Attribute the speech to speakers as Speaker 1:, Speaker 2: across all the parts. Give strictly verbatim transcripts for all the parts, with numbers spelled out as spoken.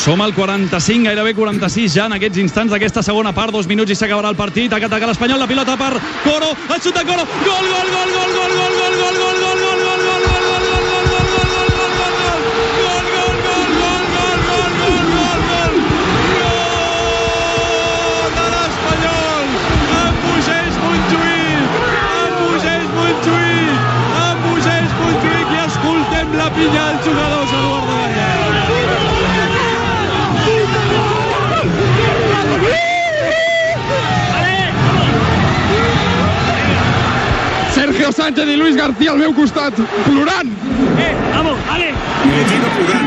Speaker 1: Som al quaranta-cinc, gairebé quaranta-sis ja en aquests instants d'aquesta segona part, dos minuts i s'acabarà el partit. Ataca l'Espanyol, la pilota per Coro, el xut de Coro, gol, gol, gol, gol, gol, gol, gol, gol, gol, gol, gol, gol, gol, gol,
Speaker 2: la pinya dels jugadors, Eduardo Gaya.
Speaker 3: Sergio Sánchez i Luis García al meu costat, plorant.
Speaker 2: Eh, vamos, ale.
Speaker 3: plorant.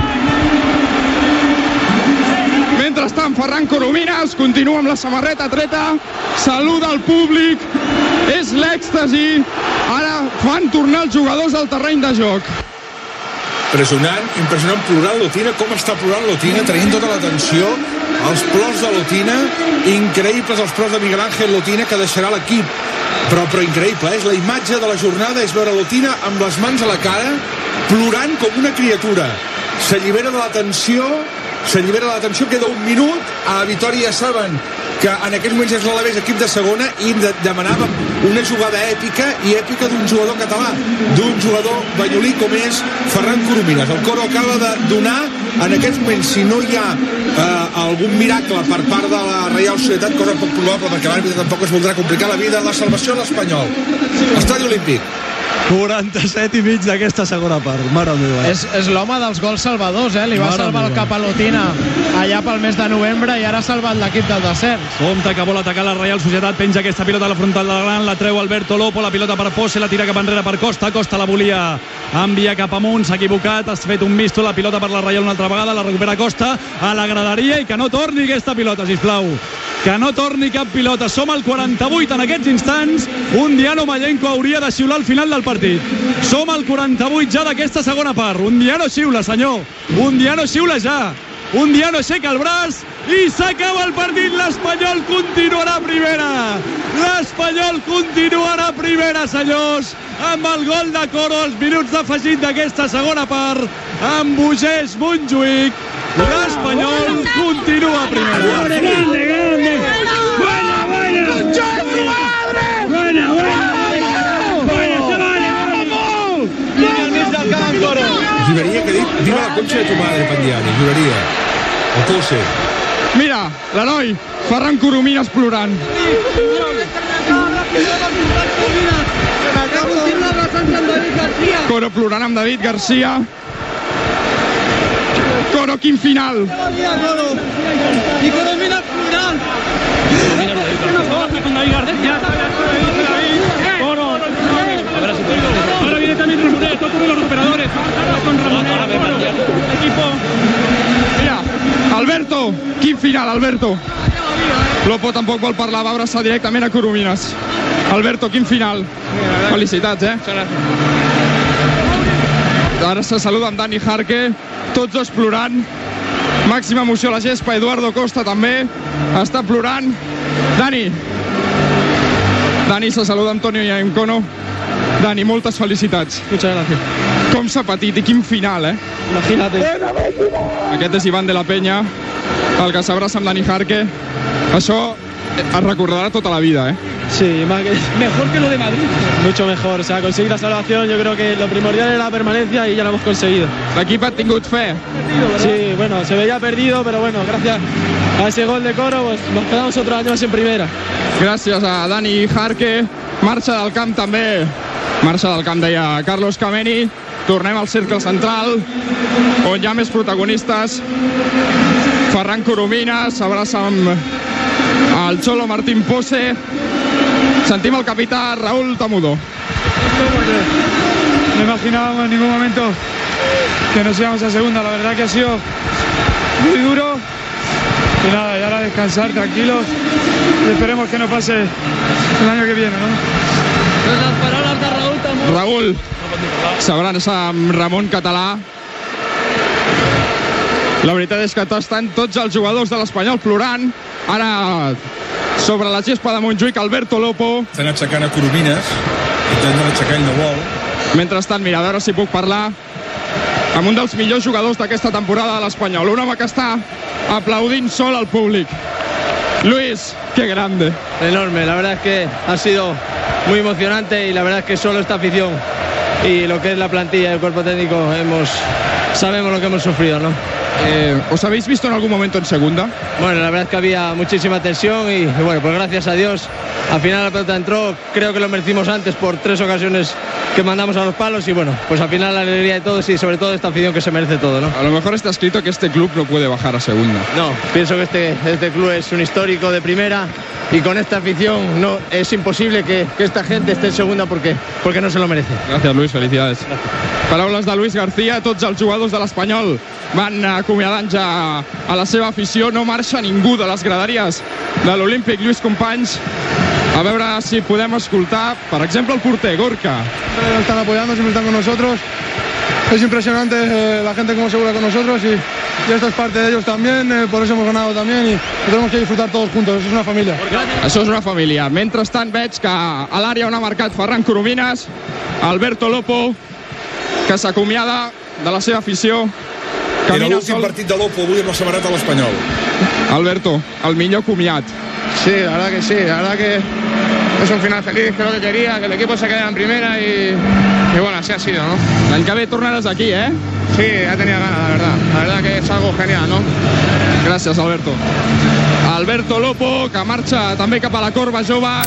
Speaker 3: Mentrestant, Ferran Corominas continua amb la samarreta treta, saluda al públic, és l'èxtasi. Ara fan tornar els jugadors al terreny de joc.
Speaker 4: Impressionant, impressionant plorant Lotina, com està plorant Lotina, traient tota l'atenció, els plors de Lotina, increïbles els plors de Miguel Ángel Lotina, que deixarà l'equip, però, però increïble, és la imatge de la jornada, és veure Lotina amb les mans a la cara, plorant com una criatura, s'allibera de l'atenció, s'allibera de l'atenció, queda un minut, a la Vitòria ja saben que en aquests moments és l'Alavés equip de segona i de demanàvem una jugada èpica i èpica d'un jugador català, d'un jugador banyolí com és Ferran Corominas. El Coro acaba de donar en aquests moments, si no hi ha eh, algun miracle per part de la Reial Societat, cosa poc probable perquè l'àrbitre tampoc es voldrà complicar la vida, la salvació a l'Espanyol. Estadi Olímpic.
Speaker 1: quaranta-set i mig d'aquesta segona part, mare meva.
Speaker 5: És, és l'home dels gols salvadors, eh? Li va
Speaker 1: mare
Speaker 5: salvar
Speaker 1: meva.
Speaker 5: el cap a Lotina allà pel mes de novembre i ara ha salvat l'equip del descens.
Speaker 1: Compte que vol atacar la Reial Societat, penja aquesta pilota a la frontal de la gran, la treu Alberto Lopo, la pilota per Posse, la tira cap enrere per Costa, Costa la volia enviar cap amunt, s'ha equivocat, has fet un misto, la pilota per la Reial una altra vegada, la recupera Costa a la graderia i que no torni aquesta pilota, sisplau. Que no torni cap pilota. Som al quaranta-vuit en aquests instants. Un Diano Mallenco hauria de xiular al final del partit. Som al quaranta-vuit ja d'aquesta segona part. Un Diano xiula, senyor. Un Diano xiula ja. Un Diano aixeca el braç i s'acaba el partit. L'Espanyol continuarà a primera. L'Espanyol continuarà a primera, senyors, amb el gol de Coro als minuts d'afegit d'aquesta segona part, amb Bugés Montjuïc. L'Espanyol continua a primera.
Speaker 2: Grande, grande. Buena, buena. Buena, buena.
Speaker 4: Juraria que ha dit viva la concha de tu madre, Pandiani, juraria. O Posse.
Speaker 3: Mira, l'heroi, Ferran Corominas plorant. Coro plorant amb David García. Coro, quin final.
Speaker 2: I Corominas plorant. Con David García. Coro. Ahora viene también Ramonet, todos los recuperadores. Con Ramonet, equipo.
Speaker 3: Mira, Alberto, quin final, Alberto. Lopo tampoc vol parlar, va abraçar directament a Corominas. Alberto, quin final. Felicitats, eh? Ara se saluda amb Dani Jarque, tots dos plorant. Màxima emoció a la gespa, Eduardo Costa també està plorant. Dani. Dani se saluda amb Antonio Iancono. Dani, moltes felicitats.
Speaker 5: Muchas gracias.
Speaker 3: Com s'ha patit i quin final, eh?
Speaker 5: Imagínate.
Speaker 3: Aquest és Iván de la Peña, el que s'abraça amb Dani Jarque. Això es recordarà tota la vida, eh?
Speaker 5: Sí, más que, mejor que lo de Madrid. Mucho mejor, o sea, conseguir la salvación, yo creo que lo primordial era la permanencia y ya lo hemos conseguido.
Speaker 3: L'equip ha tingut fe.
Speaker 5: Sí, bueno, se veía perdido, pero bueno, gracias a ese gol de Coro, pues nos quedamos otro año más en primera.
Speaker 3: Gràcies a Dani Jarque. Marxa del camp també. Marxa del camp, deia Carlos Kameni. Tornem al cercle central, on hi ha més protagonistes. Ferran Corominas s'abraça amb el Cholo Martín Posse. Sentim el capità Raúl Tamudo.
Speaker 2: No imaginábamos en ningún momento que nos íbamos a segunda. La verdad que ha sido muy duro. Y nada, y ahora descansar tranquilos. Y esperemos que no pase el año que viene, ¿no?
Speaker 5: Las palabras de Raúl Tamudo.
Speaker 3: Raúl s'abraça amb Ramon Català. La veritat és que estan tots els jugadors de l'Espanyol plorant. Ara, sobre la gespa de Montjuïc, Alberto Lopo.
Speaker 4: Estan aixecant a Corominas, intentant aixecar, ell no vol.
Speaker 3: Mentrestant, mira, a veure si puc parlar amb un dels millors jugadors d'aquesta temporada de l'Espanyol, un home que està aplaudint sol al públic. Luis, qué grande.
Speaker 5: Enorme, la verdad es que ha sido muy emocionante y la verdad es que solo esta afición y lo que es la plantilla y el cuerpo técnico hemos, sabemos lo que hemos sufrido, ¿no?
Speaker 3: Eh, ¿Os habéis visto en algún momento en segunda?
Speaker 5: Bueno, la verdad es que había muchísima tensión y, y bueno, pues gracias a Dios al final la pelota entró, creo que lo merecimos antes por tres ocasiones que mandamos a los palos y bueno, pues al final la alegría de todos y sobre todo esta afición que se merece todo, ¿no?
Speaker 3: A lo mejor está escrito que este club no puede bajar a segunda.
Speaker 5: No, pienso que este, este club es un histórico de primera y con esta afición no, es imposible que, que esta gente esté en segunda porque, porque no se lo merece.
Speaker 3: Gràcies, Luis, felicidades. Paraules de Luis García, tots els jugadors de l'Espanyol van acomiadant ja a la seva afició, no marxa ningú de les graderies de l'Olímpic. Lluís Companys, a veure si podem escoltar, per exemple, el porter, Gorka.
Speaker 2: Nos están apoyando, siempre están con nosotros. Es impresionante eh, la gente como se vuelve con nosotros y, y esto es parte de ellos también, eh, por eso hemos ganado también y tenemos que disfrutar todos juntos, eso es una familia.
Speaker 3: Això és una família. Mentrestant veig que a l'àrea on ha marcat Ferran Coromines, Alberto Lopo, que s'acomiada de la seva afició.
Speaker 4: Era l'últim partit de Lopo avui amb la samarreta de l'Espanyol.
Speaker 3: Alberto, el millor comiat.
Speaker 6: Sí, la verdad que sí, la verdad que es un final feliz, que es lo que quería, que el equipo se quede en primera y, y bueno, así ha sido, ¿no?
Speaker 3: L'any que ve tornaràs aquí, eh?
Speaker 6: Sí, ya tenía ganas, la verdad. La verdad que es algo genial, ¿no?
Speaker 3: Gràcies, Alberto. Alberto Lopo, que marxa també cap a la corba jove.